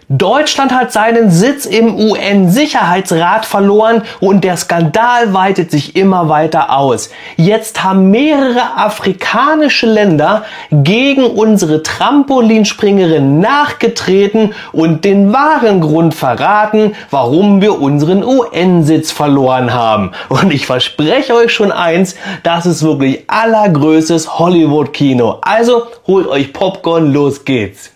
Deutschland hat seinen Sitz im UN-Sicherheitsrat verloren und der Skandal weitet sich immer weiter aus. Jetzt haben mehrere afrikanische Länder gegen unsere Trampolinspringerin nachgetreten und den wahren Grund verraten, warum wir unseren UN-Sitz verloren haben. Und ich verspreche euch schon eins, das ist wirklich allergrößtes Hollywood-Kino. Also holt euch Popcorn, los geht's.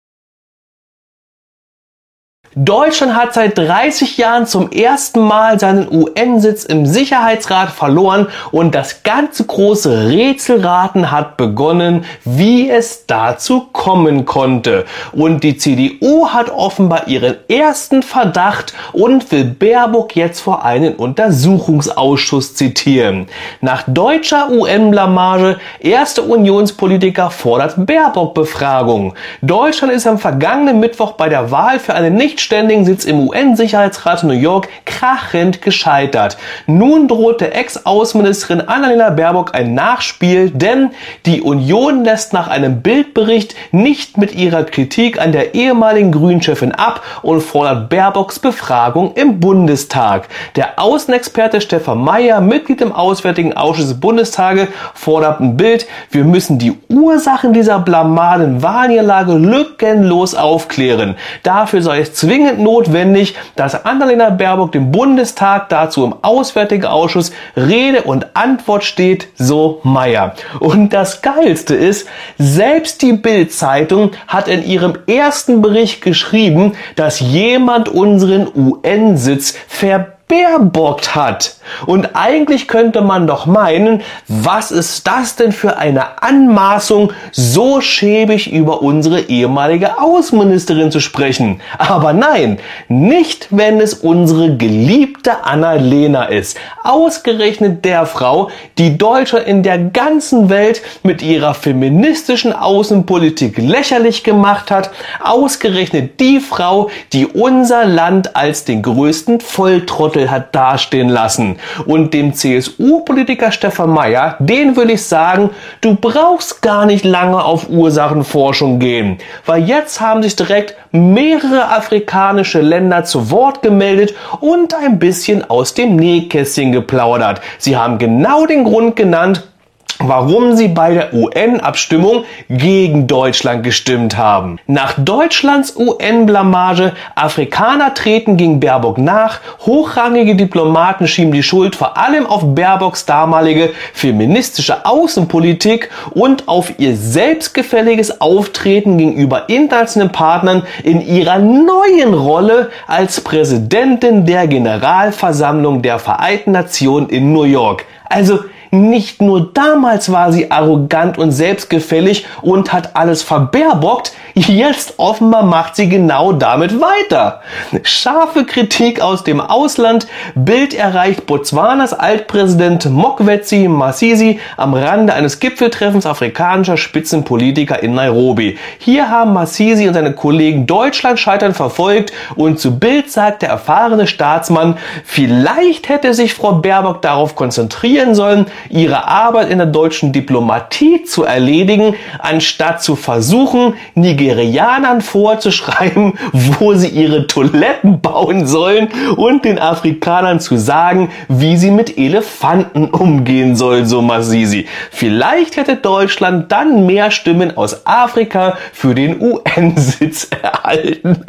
Deutschland hat seit 30 Jahren zum ersten Mal seinen UN-Sitz im Sicherheitsrat verloren und das ganze große Rätselraten hat begonnen, wie es dazu kommen konnte. Und die CDU hat offenbar ihren ersten Verdacht und will Baerbock jetzt vor einen Untersuchungsausschuss zitieren. Nach deutscher UN-Blamage, erste Unionspolitiker fordert Baerbock-Befragung. Deutschland ist am vergangenen Mittwoch bei der Wahl für einen nicht ständigen Sitz im UN-Sicherheitsrat in New York krachend gescheitert. Nun droht der Ex-Außenministerin Annalena Baerbock ein Nachspiel, denn die Union lässt nach einem Bildbericht nicht mit ihrer Kritik an der ehemaligen Grünen-Chefin ab und fordert Baerbocks Befragung im Bundestag. Der Außenexperte Stefan Mayer, Mitglied im Auswärtigen Ausschuss des Bundestages, fordert ein Bild: Wir müssen die Ursachen dieser blamaden Wahlniederlage lückenlos aufklären. Dafür sei es zwingend notwendig, dass Annalena Baerbock dem Bundestag dazu im Auswärtigen Ausschuss Rede und Antwort steht, so Mayer. Und das Geilste ist, selbst die Bild-Zeitung hat in ihrem ersten Bericht geschrieben, dass jemand unseren UN-Sitz verbaerbockt hat. Und eigentlich könnte man doch meinen, was ist das denn für eine Anmaßung, so schäbig über unsere ehemalige Außenministerin zu sprechen. Aber nein, nicht wenn es unsere geliebte Annalena ist. Ausgerechnet der Frau, die Deutschland in der ganzen Welt mit ihrer feministischen Außenpolitik lächerlich gemacht hat. Ausgerechnet die Frau, die unser Land als den größten Volltrottel hat dastehen lassen. Und dem CSU-Politiker Stefan Mayer, den will ich sagen, du brauchst gar nicht lange auf Ursachenforschung gehen, weil jetzt haben sich direkt mehrere afrikanische Länder zu Wort gemeldet und ein bisschen aus dem Nähkästchen geplaudert. Sie haben genau den Grund genannt, warum sie bei der UN-Abstimmung gegen Deutschland gestimmt haben. Nach Deutschlands UN-Blamage, Afrikaner treten gegen Baerbock nach, hochrangige Diplomaten schieben die Schuld vor allem auf Baerbocks damalige feministische Außenpolitik und auf ihr selbstgefälliges Auftreten gegenüber internationalen Partnern in ihrer neuen Rolle als Präsidentin der Generalversammlung der Vereinten Nationen in New York. Also nicht nur damals war sie arrogant und selbstgefällig und hat alles verbaerbockt, jetzt offenbar macht sie genau damit weiter. Scharfe Kritik aus dem Ausland. Bild erreicht Botswanas Altpräsident Mokgweetsi Masisi am Rande eines Gipfeltreffens afrikanischer Spitzenpolitiker in Nairobi. Hier haben Masisi und seine Kollegen Deutschland scheitern verfolgt und zu Bild sagt der erfahrene Staatsmann, vielleicht hätte sich Frau Baerbock darauf konzentrieren sollen, ihre Arbeit in der deutschen Diplomatie zu erledigen, anstatt zu versuchen, Nigerianern vorzuschreiben, wo sie ihre Toiletten bauen sollen und den Afrikanern zu sagen, wie sie mit Elefanten umgehen sollen, so Masisi. Vielleicht hätte Deutschland dann mehr Stimmen aus Afrika für den UN-Sitz erhalten.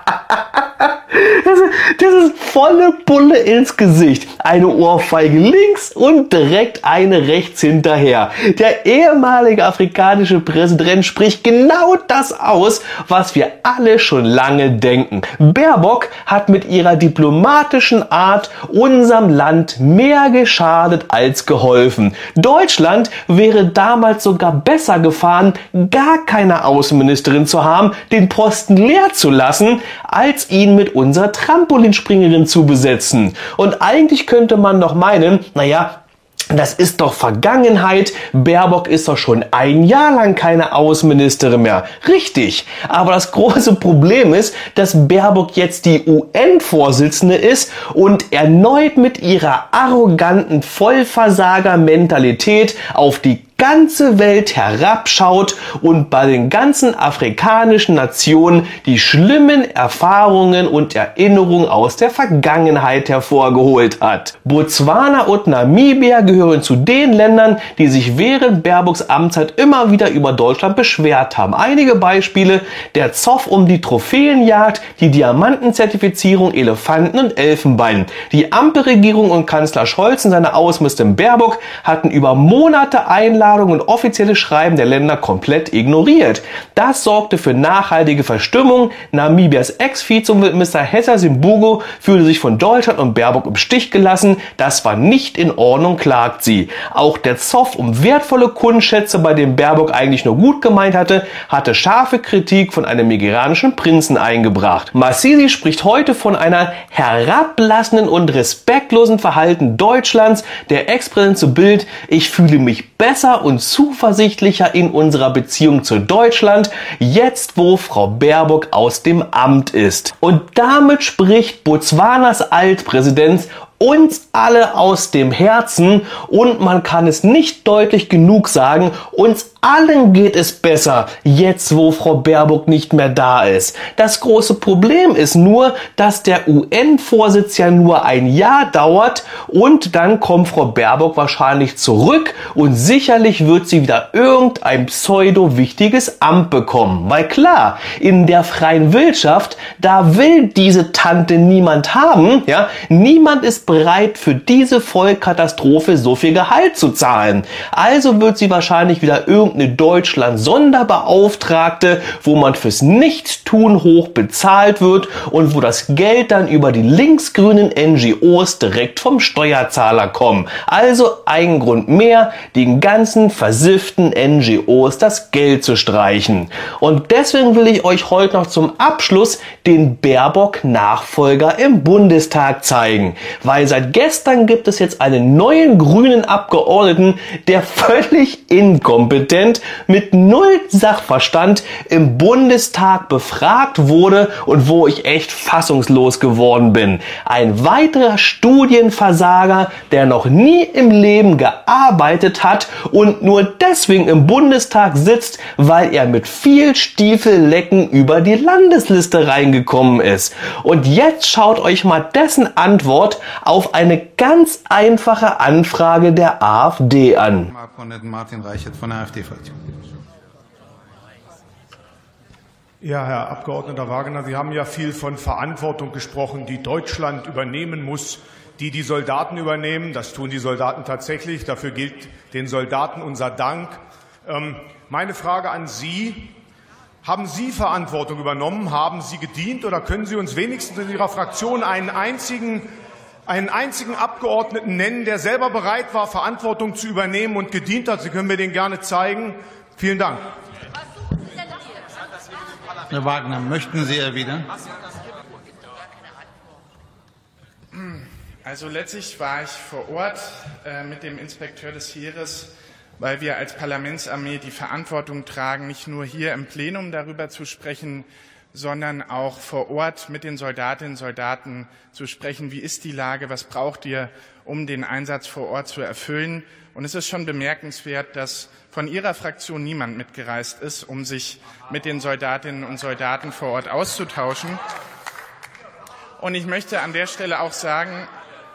Das ist volle Pulle ins Gesicht. Eine Ohrfeige links und direkt eine rechts hinterher. Der ehemalige afrikanische Präsident spricht genau das aus, was wir alle schon lange denken. Baerbock hat mit ihrer diplomatischen Art unserem Land mehr geschadet als geholfen. Deutschland wäre damals sogar besser gefahren, gar keine Außenministerin zu haben, den Posten leer zu lassen, als ihn mit unserer Trampolinspringerin zu besetzen. Und eigentlich könnte man doch meinen, naja, das ist doch Vergangenheit. Baerbock ist doch schon ein Jahr lang keine Außenministerin mehr. Richtig. Aber das große Problem ist, dass Baerbock jetzt die UN-Vorsitzende ist und erneut mit ihrer arroganten Vollversager-Mentalität auf die ganze Welt herabschaut und bei den ganzen afrikanischen Nationen die schlimmen Erfahrungen und Erinnerungen aus der Vergangenheit hervorgeholt hat. Botswana und Namibia gehören zu den Ländern, die sich während Baerbocks Amtszeit immer wieder über Deutschland beschwert haben. Einige Beispiele: der Zoff um die Trophäenjagd, die Diamantenzertifizierung, Elefanten und Elfenbein. Die Ampelregierung und Kanzler Scholz und seine Außenministerin Baerbock hatten über Monate Einladungen und offizielle Schreiben der Länder komplett ignoriert. Das sorgte für nachhaltige Verstimmung. Namibias Ex-Vizeminister Hessa Simbugo fühlte sich von Deutschland und Baerbock im Stich gelassen. Das war nicht in Ordnung, klagt sie. Auch der Zoff um wertvolle Kunstschätze, bei dem Baerbock eigentlich nur gut gemeint hatte, hatte scharfe Kritik von einem nigerianischen Prinzen eingebracht. Masisi spricht heute von einer herablassenden und respektlosen Verhalten Deutschlands. Der Ex-Präsident zu Bild: ich fühle mich besser und zuversichtlicher in unserer Beziehung zu Deutschland, jetzt wo Frau Baerbock aus dem Amt ist. Und damit spricht Botswanas Altpräsident uns alle aus dem Herzen, und man kann es nicht deutlich genug sagen, uns allen geht es besser, jetzt wo Frau Baerbock nicht mehr da ist. Das große Problem ist nur, dass der UN-Vorsitz ja nur ein Jahr dauert und dann kommt Frau Baerbock wahrscheinlich zurück und sicherlich wird sie wieder irgendein pseudo-wichtiges Amt bekommen. Weil klar, in der freien Wirtschaft, da will diese Tante niemand haben, ja, niemand ist bereit, für diese Vollkatastrophe so viel Gehalt zu zahlen. Also wird sie wahrscheinlich wieder irgendeine Deutschland-Sonderbeauftragte, wo man fürs Nichtstun hoch bezahlt wird und wo das Geld dann über die linksgrünen NGOs direkt vom Steuerzahler kommen. Also ein Grund mehr, den ganzen versifften NGOs das Geld zu streichen. Und deswegen will ich euch heute noch zum Abschluss den Baerbock-Nachfolger im Bundestag zeigen. Weil seit gestern gibt es jetzt einen neuen grünen Abgeordneten, der völlig inkompetent mit null Sachverstand im Bundestag befragt wurde und wo ich echt fassungslos geworden bin. Ein weiterer Studienversager, der noch nie im Leben gearbeitet hat und nur deswegen im Bundestag sitzt, weil er mit viel Stiefellecken über die Landesliste reingekommen ist. Und jetzt schaut euch mal dessen Antwort auf eine ganz einfache Anfrage der AfD an. Abgeordneten Martin Reichert von der AfD-Fraktion. Ja, Herr Abgeordneter Wagener, Sie haben ja viel von Verantwortung gesprochen, die Deutschland übernehmen muss, die Soldaten übernehmen. Das tun die Soldaten tatsächlich. Dafür gilt den Soldaten unser Dank. Meine Frage an Sie: Haben Sie Verantwortung übernommen? Haben Sie gedient? Oder können Sie uns wenigstens in Ihrer Fraktion einen einzigen Abgeordneten nennen, der selber bereit war, Verantwortung zu übernehmen und gedient hat? Sie können mir den gerne zeigen. Vielen Dank. Herr Wagner, möchten Sie erwidern? Also letztlich war ich vor Ort mit dem Inspekteur des Heeres, weil wir als Parlamentsarmee die Verantwortung tragen, nicht nur hier im Plenum darüber zu sprechen, sondern auch vor Ort mit den Soldatinnen und Soldaten zu sprechen. Wie ist die Lage? Was braucht ihr, um den Einsatz vor Ort zu erfüllen? Und es ist schon bemerkenswert, dass von Ihrer Fraktion niemand mitgereist ist, um sich mit den Soldatinnen und Soldaten vor Ort auszutauschen. Und ich möchte an der Stelle auch sagen,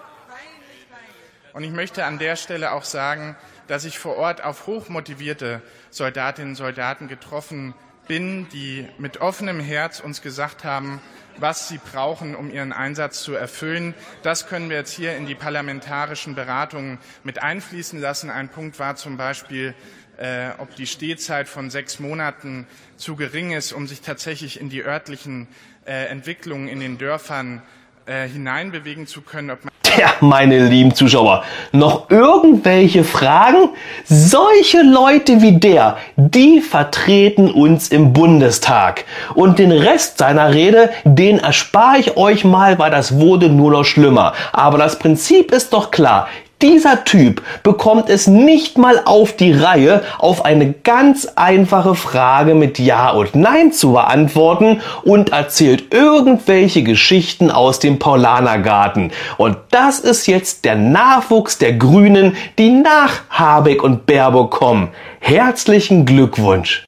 dass ich vor Ort auf hochmotivierte Soldatinnen und Soldaten getroffen bin, die mit offenem Herz uns gesagt haben, was sie brauchen, um ihren Einsatz zu erfüllen. Das können wir jetzt hier in die parlamentarischen Beratungen mit einfließen lassen. Ein Punkt war zum Beispiel, ob die Stehzeit von 6 Monaten zu gering ist, um sich tatsächlich in die örtlichen Entwicklungen in den Dörfern hineinbewegen zu können. Tja, meine lieben Zuschauer, noch irgendwelche Fragen? Solche Leute wie der, die vertreten uns im Bundestag. Und den Rest seiner Rede, den erspare ich euch mal, weil das wurde nur noch schlimmer. Aber das Prinzip ist doch klar. Dieser Typ bekommt es nicht mal auf die Reihe, auf eine ganz einfache Frage mit Ja und Nein zu beantworten und erzählt irgendwelche Geschichten aus dem Paulanergarten. Und das ist jetzt der Nachwuchs der Grünen, die nach Habeck und Baerbock kommen. Herzlichen Glückwunsch!